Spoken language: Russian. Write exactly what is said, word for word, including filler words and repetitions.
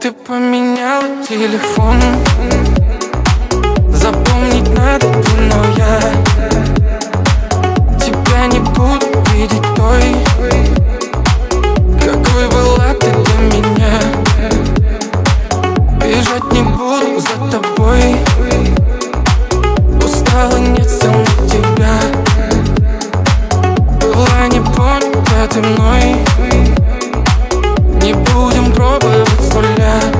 Ты поменяла телефон, запомнить надо бы, но я тебя не буду видеть той, какой была ты для меня. Бежать не буду за тобой, устала, нет сил на тебя. Была не понята ты мной, не будем пробовать с нуля.